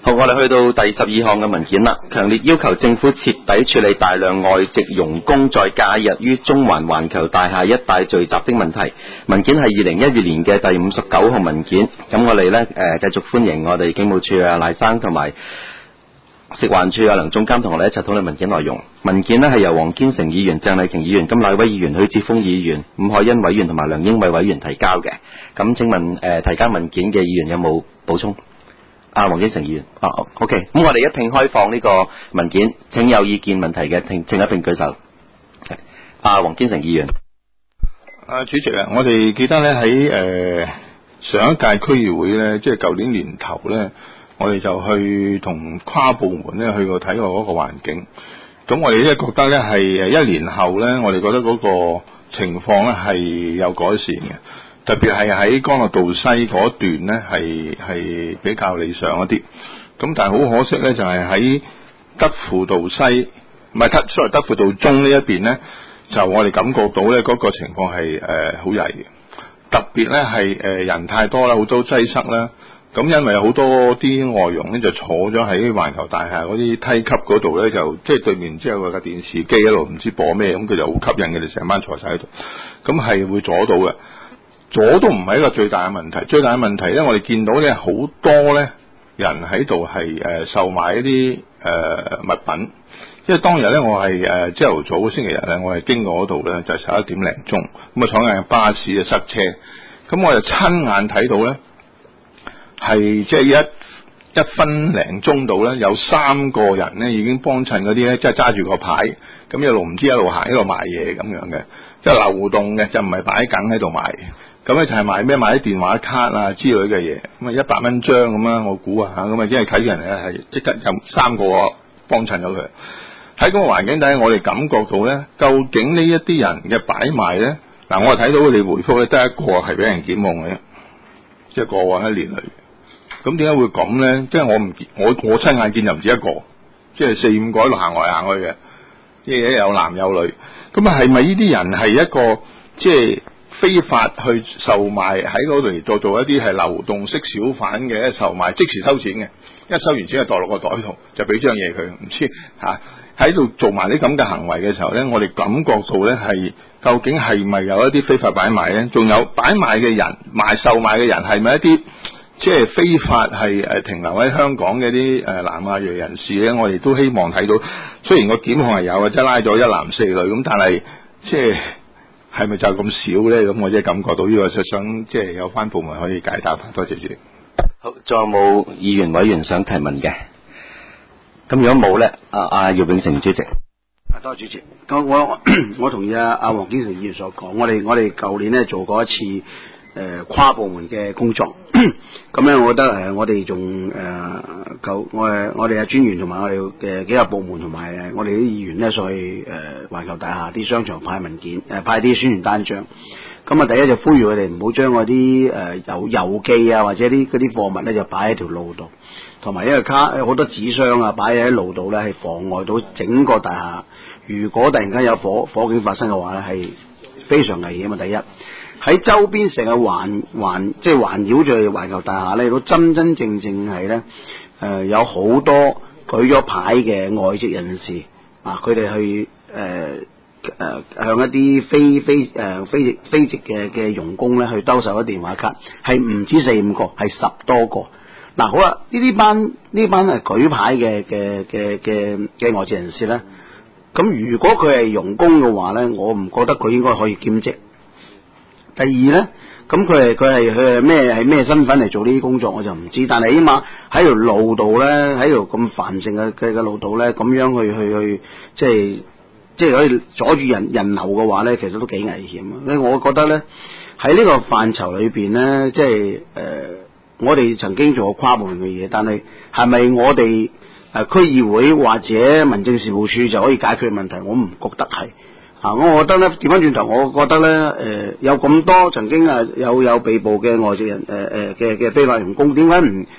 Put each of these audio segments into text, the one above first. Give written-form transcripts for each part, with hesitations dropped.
好，我哋去到第12項嘅文件啦，強烈要求政府徹底處理大量外籍傭工在假日於中環環球大廈一帶聚集的問題。文件係2012年嘅第59號文件。咁我哋呢繼續歡迎我哋警務處啊賴生同埋食環署啊梁總監同我哋一齊討論文件內容。文件呢係由黃堅成議員、鄭麗瓊議員、甘乃威議員、許智峰議員、伍凱欣委員同埋梁英偉委員提交嘅。咁請問提交文件嘅議員有冇補充？黃堅成議員，OK， 咁我哋一併開放呢個文件，請有意見問題嘅請一併舉手。黃堅成議員， 主席啊，我哋記得咧喺上一屆區議會咧，即係舊年年頭咧，我哋就去同跨部門咧去過睇過嗰個環境。咁我哋咧覺得咧係1年後咧，我哋覺得嗰個情況咧係有改善嘅。特別係喺干諾道西嗰段咧，係比較理想一啲。咁但係好可惜咧，就係喺德輔道西，唔係德輔道中呢一邊咧，就我哋感覺到咧嗰個情況係好曳嘅。特別咧係人太多啦，好多擠塞啦。咁因為有好多啲外傭咧就坐咗喺環球大廈嗰啲梯級嗰度咧，就即係對面之後有架電視機一路唔知播咩，咁佢就好吸引佢哋成班坐晒喺度。咁係會阻到嘅。阻都唔係一個最大嘅問題，最大嘅問題咧，我哋見到咧好多咧人喺度係售賣一啲物品，因為當日咧我係朝頭早星期日咧，我係經過嗰度咧就11點零鐘，咁啊坐緊巴士啊塞車，咁我就親眼睇到咧係即係一分零鐘度咧有3個人咧已經幫襯嗰啲咧，即係揸住個牌，咁一路唔知一路行一路賣嘢咁樣嘅，即係流動嘅，就唔係擺緊喺度賣。咁咧就係賣咩？賣啲電話卡啊之類嘅嘢，咁啊100蚊張咁啦，我估啊嚇，咁啊因為睇人咧係即刻有3個幫襯咗佢。喺嗰個環境底下，我哋感覺到咧，究竟呢一啲人嘅擺賣咧，嗱我係睇到佢哋回覆咧，得一個係俾人檢控嘅，即係過往1年嚟。咁點解會咁咧？即係我親眼見就唔止一個，即係4-5個喺度行來行去嘅，即係有男有女。咁啊係咪呢啲人係一個即係非法去售賣喺嗰度嚟做一啲係流動式小販嘅售賣，即時收錢嘅，一收完錢就袋落個袋度，就俾張嘢佢，唔知喺度做埋啲咁嘅行為嘅時候咧，我哋感覺到咧係究竟係咪有一啲非法擺賣咧？仲有擺賣嘅人售賣嘅人係咪一啲即係非法係停留喺香港嘅啲南亞裔人士咧？我哋都希望睇到，雖然個檢控係有嘅，即係拉咗1男4女咁，但係即係咪就咁少咧？咁我即係感覺到呢個，就想即係有關部門可以解答。多謝主席。 好，仲有冇議員委員想提問嘅？咁如果冇咧，姚永成主席。 多謝主席。我同意黃堅成議員所講，我哋舊年咧做過一次跨部門嘅工作，咁咧我覺得我哋仲我哋專員同埋我哋嘅幾個部門同埋我哋啲議員咧，所以環球大廈啲商場派文件，派啲宣傳單張。咁啊，第一就呼籲佢哋唔好將嗰啲郵寄啊或者嗰啲貨物咧就擺喺條路度，同埋因為好多紙箱啊擺喺路度咧係妨礙到整個大廈。如果突然間有火警發生嘅話咧，係非常危險啊！第一。喺周邊成個即係環繞住環球大廈咧，都真正係咧有好多舉咗牌嘅外籍人士啊，佢哋去向一啲非籍嘅傭工咧去兜售啲電話卡，係唔止4-5個，係10多個。嗱，好啦，呢班係舉牌嘅外籍人士咧，咁如果佢係傭工嘅話咧，我唔覺得佢應該可以兼職。第二咧，咁佢係咩身份嚟做呢啲工作我就唔知，但係起碼喺條路度咧，喺條咁繁盛嘅路度咧，咁樣去即係可以阻住人流嘅話咧，其實都幾危險。所以我覺得咧喺呢個範疇裏邊咧，即係我哋曾經做過跨部門嘅嘢，但係咪我哋區議會或者民政事務處就可以解決問題？我唔覺得係。我覺得咧，調翻轉頭，我覺得咧，有咁多曾經有被捕嘅外籍人嘅非法傭工，點解唔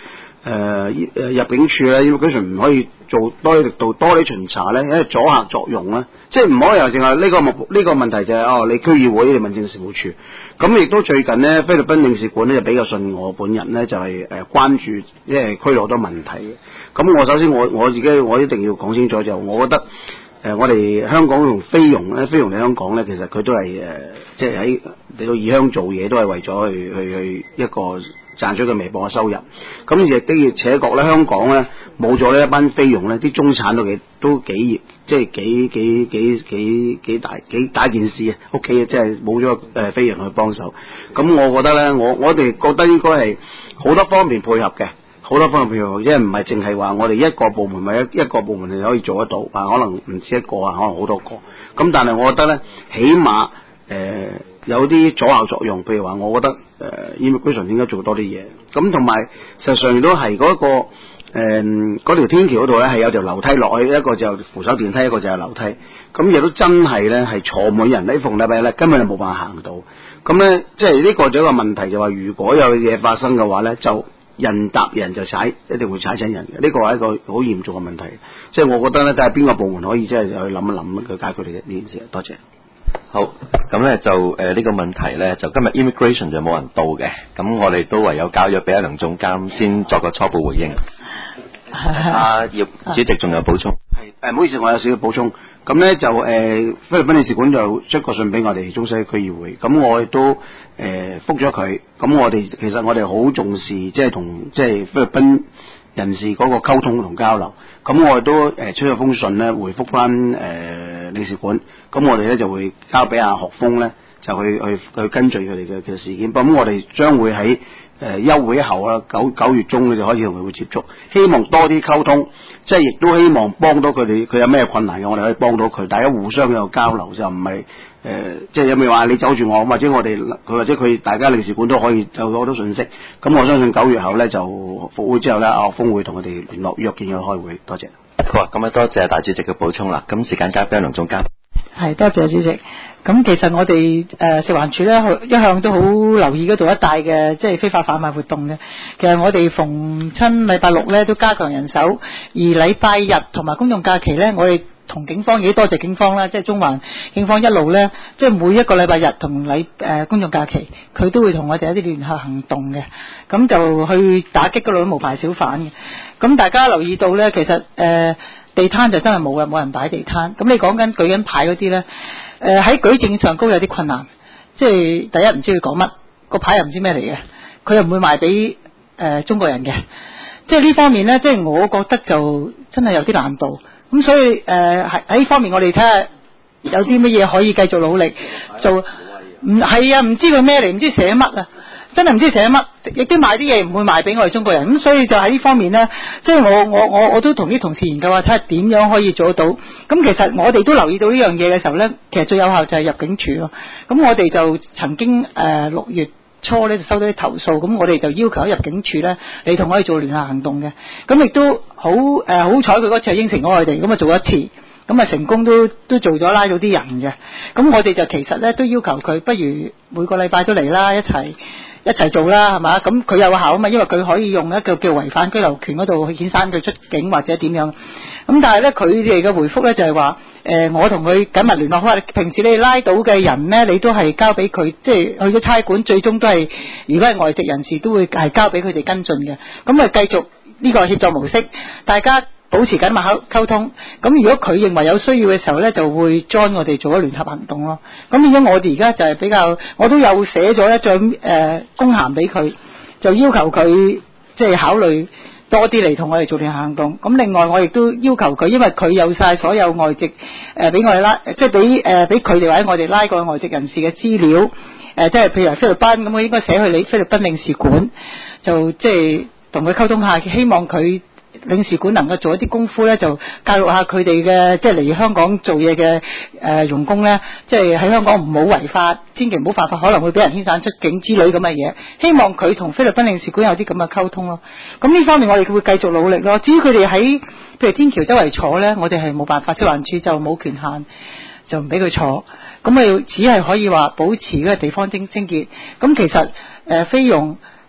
入境處咧，immigration唔可以做多啲力度、多啲巡查咧，因為阻嚇作用咧，即係唔可以又淨係呢個問題就係、你區議會、你民政事務處，咁亦都最近呢，菲律賓領事館咧就比較信我本人咧，就係關注即係區內好多問題嘅。咁我首先我自己我一定要講清楚，就我覺得我哋香港同菲傭咧，菲傭嚟香港咧，其實佢都係即係喺嚟到異鄉做嘢，都係為咗去一個賺取嘅微薄嘅收入。咁亦的而且確咧，香港咧冇咗呢一班菲傭咧，啲中產都幾即係幾大件事啊！屋企即係冇咗菲傭去幫手。咁我覺得咧，我哋覺得應該係好多方面配合嘅。好多方面配合，因為唔係淨係話我哋一個部門或者一個部門你可以做得到，可能唔止一個可能好多個。咁但係我覺得咧，起碼有啲阻嚇作用。譬如話，我覺得immigration 應該做多啲嘢。咁同埋實際上亦都係嗰條天橋嗰度咧係有條樓梯落去，一個就扶手電梯，一個就係樓梯。咁亦都真係咧係坐滿人，呢逢禮拜咧根本就冇辦法行到。咁咧即係呢個就一個問題，就話如果有嘢發生嘅話咧，就人搭人就踩，一定會踩親人嘅。呢個係一個好嚴重嘅問題。即係我覺得咧，睇下邊個部門可以即係去諗一諗去解決呢件事。多謝。 好，咁咧就呢個問題咧，就今日 immigration 就冇人到嘅，咁我哋都唯有交咗俾阿梁總監先作個初步回應。葉主席仲有補充？ 係唔好意思，我有少少補充。咁咧就菲律賓領事館就出個信俾我哋中西區議會，咁我亦都覆咗佢。咁其實我哋好重視即係同即係菲律賓人士嗰個溝通同交流。咁我哋都出咗封信咧，回覆翻領事館。咁我哋咧就會交俾阿學鋒咧，就去跟進佢哋嘅事件。咁我哋將會喺休會後啦，9月中咧就開始同佢會接觸，希望多啲溝通，即係亦都希望幫到佢哋。佢有咩困難嘅，我哋可以幫到佢，大家互相有交流，就唔係即係有咩話你走住我，或者我哋佢或者佢大家領事館都可以有好多信息。咁我相信9月後咧就復會之後咧，阿學鋒會同佢哋聯絡約見佢開會。多謝。 好啊，咁多謝大主席嘅補充啦。咁時間交俾梁總監。 係，多謝主席。咁其實我哋食環署咧一向都好留意嗰度一帶嘅即係非法販賣活動嘅。其實我哋逢親禮拜六咧都加強人手，而禮拜日同埋公眾假期咧，我哋同警方亦都多謝警方啦，即係中環警方一路咧，即係每一個禮拜日同公眾假期，佢都會同我哋一啲聯合行動嘅，咁就去打擊嗰度無牌小販嘅。咁大家留意到咧，其實地攤就真係冇嘅，冇人擺地攤。咁你講緊舉緊牌嗰啲咧，喺舉證上高有啲困難，即係第一唔知佢講乜，個牌又唔知咩嚟嘅，佢又唔會賣俾中國人嘅，即係呢方面咧，即係我覺得就真係有啲難度。咁所以喺呢方面我哋睇下有啲乜嘢可以繼續努力做。唔係啊，唔知佢咩嚟，唔知寫乜啊，真係唔知寫乜，亦都買啲嘢唔會賣俾我哋中國人。咁所以就喺呢方面呢，即係我都同啲同事研究下，睇下點樣可以做得到。咁其實我哋都留意到呢樣嘢嘅時候呢，其實最有效就係入境處咯。咁我哋就曾經6月初咧就收到啲投訴，咁我哋就要求喺入境處咧，你同我哋做聯合行動嘅。咁亦都好彩，佢嗰次係應承咗我哋，咁啊做一次。咁啊成功都做咗，拉到啲人嘅。咁我哋就其實咧都要求佢，不如每個禮拜都嚟啦，一齊做啦，係嘛？咁佢有效啊嘛，因為佢可以用一個叫違反居留權嗰度去遣散佢出境或者點樣。咁但係咧佢哋嘅回覆咧就係話，我同佢緊密聯絡，話平時你哋拉到嘅人咧，你都係交俾佢，即係去咗差館，最終都係如果係外籍人士都會係交俾佢哋跟進嘅。咁啊繼續呢個協作模式，大家保持緊密溝通，咁如果佢認為有需要嘅時候呢，就會 join 我哋做咗聯合行動咯。咁變咗我哋而家就係比較，我都有寫咗一張公函俾佢，就要求佢即係考慮多啲嚟同我哋做聯合行動。咁另外我亦都要求佢，因為佢有晒所有外籍俾我哋拉，即係俾佢哋或者我哋拉過外籍人士嘅資料，即係譬如話菲律賓咁，我應該寫去你菲律賓領事館，就即係同佢溝通下，希望佢領事館能夠做一啲功夫咧，就教育下佢哋嘅即係嚟香港做嘢嘅傭工咧，即係喺香港唔好違法，千祈唔好犯法，可能會俾人遣散出境之類咁嘅嘢。希望佢同菲律賓領事館有啲咁嘅溝通咯。咁呢方面我哋會繼續努力咯。至於佢哋喺譬如天橋周圍坐咧，我哋係冇辦法，食環署就冇權限，就唔俾佢坐。咁啊只係可以話保持嗰個地方清潔。咁其實菲傭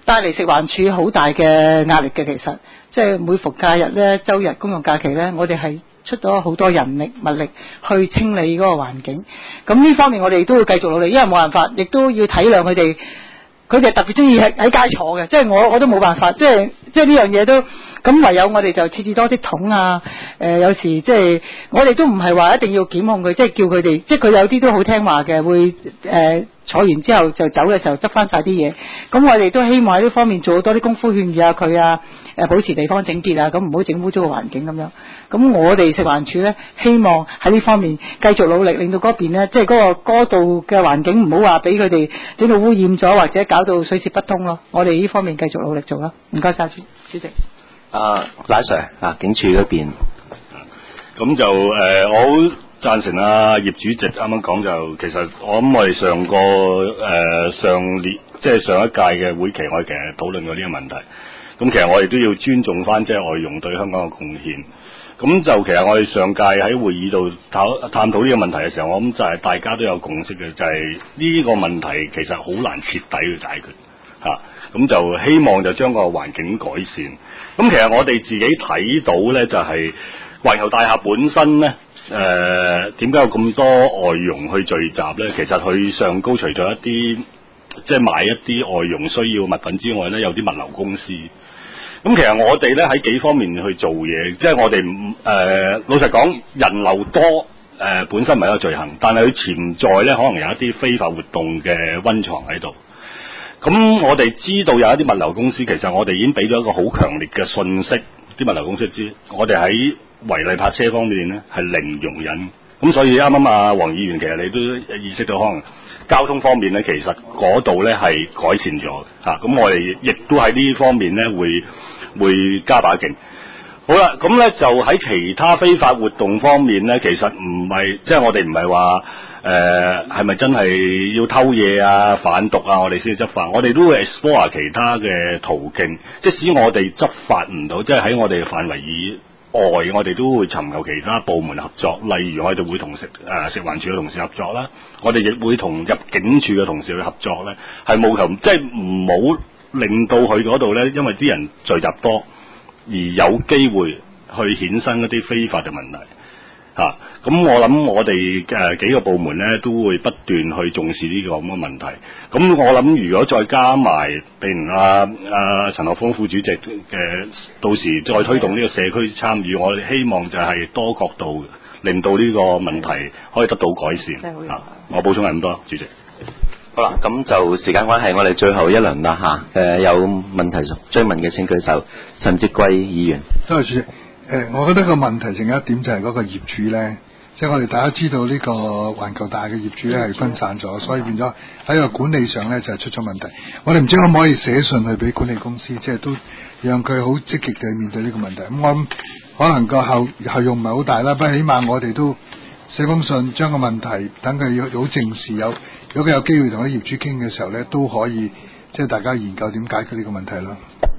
帶嚟食環署好大嘅壓力嘅。其實即係每逢假日咧、周日公眾假期咧，我哋係出咗好多人力物力去清理嗰個環境。咁呢方面我哋都會繼續努力，因為冇辦法，亦都要體諒佢哋。佢哋特別中意喺街坐嘅，即係我都冇辦法，即係呢樣嘢都咁，唯有我哋就設置多啲桶啊。有時即係我哋都唔係話一定要檢控佢，即係叫佢哋，即係佢有啲都好聽話嘅，會坐完之後就走嘅時候執翻晒啲嘢。咁我哋都希望喺呢方面做多啲功夫勸喻下佢啊，保持地方整潔啊，咁唔好整污糟個環境咁樣。咁我哋食環署咧，希望喺呢方面繼續努力，令到嗰邊咧，即係嗰度嘅環境唔好話俾佢哋整到污染咗，或者搞到水泄不通咯。我哋呢方面繼續努力做啦。唔該晒，主席。 賴 Sir 警署嗰邊， 咁就我好贊成葉主席啱啱講，就其實我諗我哋上年即係上一屆嘅會期，我哋其實討論過呢個問題。咁其實我哋都要尊重翻即係外傭對香港嘅貢獻。咁就其實我哋上屆喺會議度探討呢個問題嘅時候，我諗就係大家都有共識嘅，就係呢個問題其實好難徹底去解決嚇。咁就希望就將個環境改善。咁其實我哋自己睇到咧，就係環球大廈本身咧，點解有咁多外傭去聚集咧？其實佢上高除咗一啲即係賣一啲外傭需要物品之外咧，有啲物流公司。咁其實我哋咧喺幾方面去做嘢，即係我哋老實講，人流多本身唔係一個罪行，但係佢潛在咧可能有一啲非法活動嘅溫床喺度。咁我哋知道有一啲物流公司，其實我哋已經俾咗一個好強烈嘅訊息，啲物流公司知我哋喺違例泊車方面咧係零容忍。咁所以啱啱黃議員其實你都意識到，可能交通方面咧，其實嗰度咧係改善咗嚇。咁我哋亦都喺呢方面咧會加把勁。好啦，咁咧就喺其他非法活動方面咧，其實唔係即係我哋唔係話係咪真係要偷嘢啊、販毒啊，我哋先執法。我哋都會 explore 其他嘅途徑，即使我哋執法唔到，即係喺我哋嘅範圍以外，我哋都會尋求其他部門合作。例如我哋會同食環署嘅同事合作啦，我哋亦會同入境處嘅同事去合作咧，係務求即係唔好令到佢嗰度咧，因為啲人聚集多而有機會去衍生一啲非法嘅問題嚇。咁我諗我哋幾個部門咧都會不斷去重視呢個咁嘅問題。咁我諗如果再加埋，譬如陳學鋒副主席嘅到時再推動呢個社區參與，我哋希望就係多角度令到呢個問題可以得到改善嚇。我補充係咁多，主席。 好啦，咁就時間關係，我哋最後一輪啦嚇。有問題追問嘅請舉手。陳志貴議員。 多謝主席。我覺得個問題仲有一點就係嗰個業主咧，即係我哋大家知道呢個環球大嘅業主咧係分散咗，所以變咗喺個管理上咧就係出咗問題。我哋唔知可唔可以寫信去俾管理公司，即係都讓佢好積極地面對呢個問題。咁我諗可能個效用唔係好大啦，不過起碼我哋都寫封信，將個問題等佢好正視，如果佢有機會同啲業主傾嘅時候咧，都可以即係大家研究點解決呢個問題咯。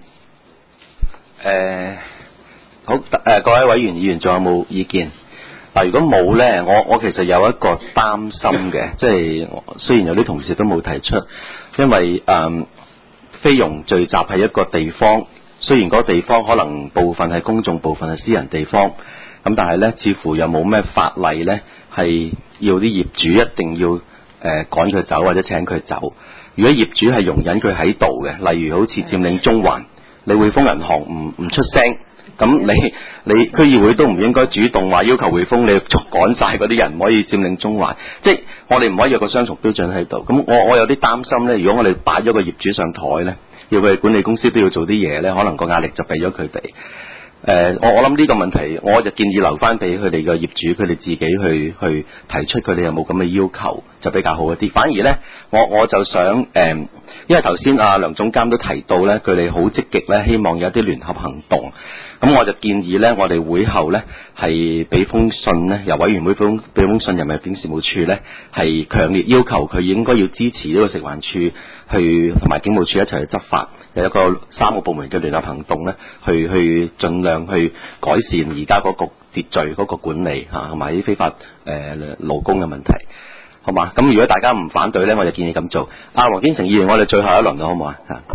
好，各位委員議員仲有冇意見？如果冇咧，我其實有一個擔心嘅，即係雖然有啲同事都冇提出，因為菲傭聚集係一個地方，雖然嗰個地方可能部分係公眾，部分係私人地方，咁但係咧，似乎又冇咩法例咧係要啲業主一定要趕佢走或者請佢走。如果業主係容忍佢喺度嘅，例如好似佔領中環，你匯豐銀行唔出聲。咁你區議會都唔應該主動話要求匯豐你趕晒嗰啲人，唔可以佔領中環，即係我哋唔可以有個雙重標準喺度。咁我有啲擔心咧，如果我哋擺咗個業主上台咧，要佢哋管理公司都要做啲嘢咧，可能個壓力就俾咗佢哋。我諗呢個問題，我就建議留翻俾佢哋嘅業主，佢哋自己去提出佢哋有冇咁嘅要求，就比較好一啲。反而咧，我就想因為頭先梁總監都提到咧，佢哋好積極咧，希望有啲聯合行動。咁我就建議咧，我哋會後咧係俾封信咧，由委員會俾封信人民入境事務處咧，係強烈要求佢應該要支持呢個食環署去同埋警務處一齊去執法，有一個3個部門嘅聯合行動咧，去盡量去改善而家嗰個秩序、嗰個管理嚇，同埋啲非法勞工嘅問題，好嘛？咁如果大家唔反對咧，我就建議咁做。黃堅成議員，我哋最後一輪啦，好唔好啊？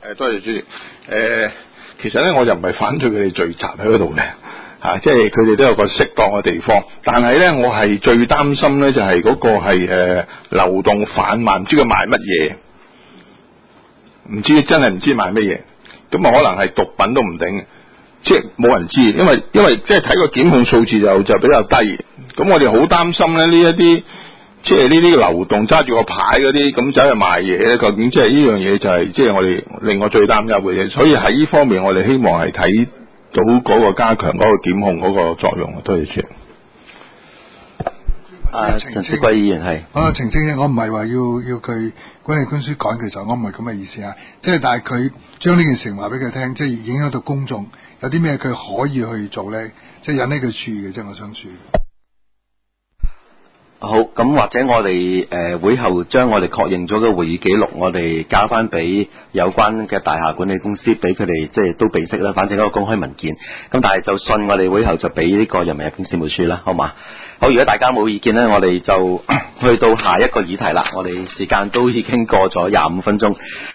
多謝主席。其實咧我就唔係反對佢哋聚集喺嗰度嘅，即係佢哋都有個適當嘅地方。但係咧，我係最擔心咧就係嗰個係流動販賣，唔知佢賣乜嘢，唔知真係唔知賣乜嘢，咁啊可能係毒品都唔定，即係冇人知，因為即係睇個檢控數字就比較低。咁我哋好擔心咧呢一啲。即係呢啲流動揸住個牌嗰啲咁走去賣嘢咧，究竟即係呢樣嘢就係即係我哋令我最擔憂嘅嘢。所以喺呢方面，我哋希望係睇到嗰個加強嗰個檢控嗰個作用。多謝主席。 陳志貴議員係。 澄清啫，我唔係話要佢管理官書趕佢走，我唔係咁嘅意思啊。即係但係佢將呢件事話俾佢聽，即係影響到公眾，有啲咩佢可以去做咧，即係引起佢注意嘅啫。我想注意。 好，咁或者我哋會後將我哋確認咗嘅會議記錄，我哋交翻俾有關嘅大廈管理公司，俾佢哋即係都備悉啦。反正一個公開文件，咁但係就信我哋會後就俾呢個人民日報事務處啦，好嘛？好，如果大家冇意見呢，我哋就去到下一個議題啦。我哋時間都已經過咗25分鐘。